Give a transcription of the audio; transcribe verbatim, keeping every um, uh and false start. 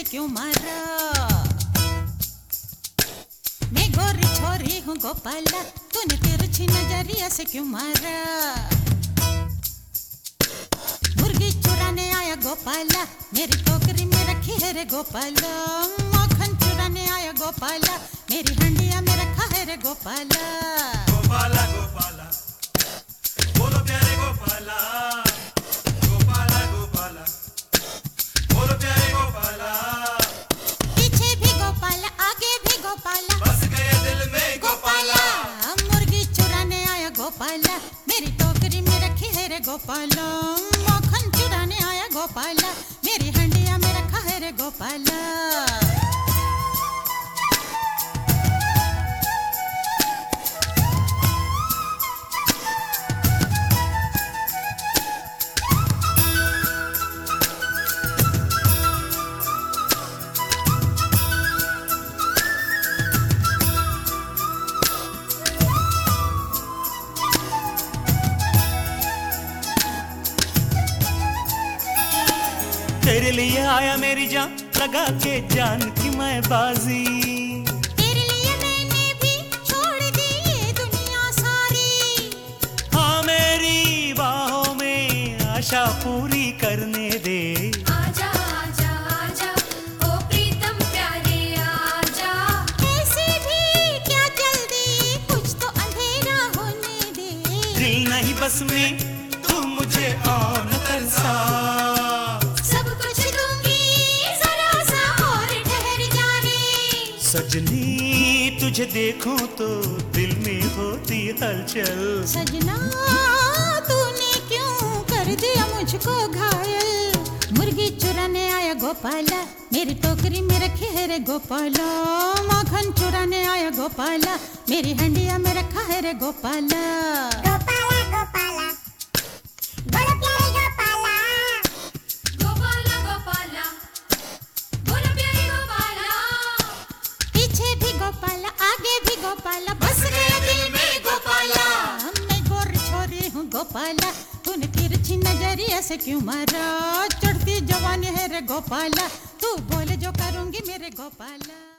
क्यों मारा? मैं गोरी छोरी हूँ गोपाला, तूने तिरछी नजरिया से क्यों मारा? मुर्गी चुराने आया गोपाला, मेरी टोकरी में रखी है रे गोपाला। मक्खन चुराने आया गोपाला, मेरी हंडिया में रखा है रे गोपाला। गोपाला गोपाला बोलो प्यारे गोपाला, गोपाला गोपाला बोलो प्यारे गोपाला। पीछे भी गोपाला, आगे भी गोपाला, बस गए दिल में गोपाला। मुर्गी चुराने आया गोपाला, मेरी टोकरी में रखी है रे गोपाला। मक्खन चुराने आया गोपाला, मेरी हंडिया में रखा है रे गोपाला। तेरे लिए आया मेरी जान, लगा के जान की मैं बाजी। तेरे लिए मैंने भी छोड़ दी ये दुनिया सारी। हाँ मेरी बाहों में आशा पूरी करने दे। आजा आजा आजा ओ प्रीतम प्यारे आजा। ऐसे भी क्या जल्दी, कुछ तो अंधेरा होने दे। दिल नहीं बस में तू मुझे ऑन कर सा। सजनी तुझे देखूं तो दिल में होती हलचल। सजना तूने क्यों कर दिया मुझको घायल? मुर्गी चुराने आया गोपाला, मेरी टोकरी में रखी है रे गोपाला। मक्खन चुराने आया गोपाला, मेरी हंडिया में रखा है रे गोपाला। गोपाला गोपाला बोलो प्यारे गोपाला, गोपाला गोपाला बोलो प्यारे गोपाला। पीछे भी गोपाला, आगे भी गोपाला, बस गया दिल में गोपाला। मैं गोर छोरी हूँ गोपाला, तूने तिरछी नजरिया से क्यों मारा? चढ़ती जवानी है रे गोपाला, तू बोले जो करूँगी मेरे गोपाला।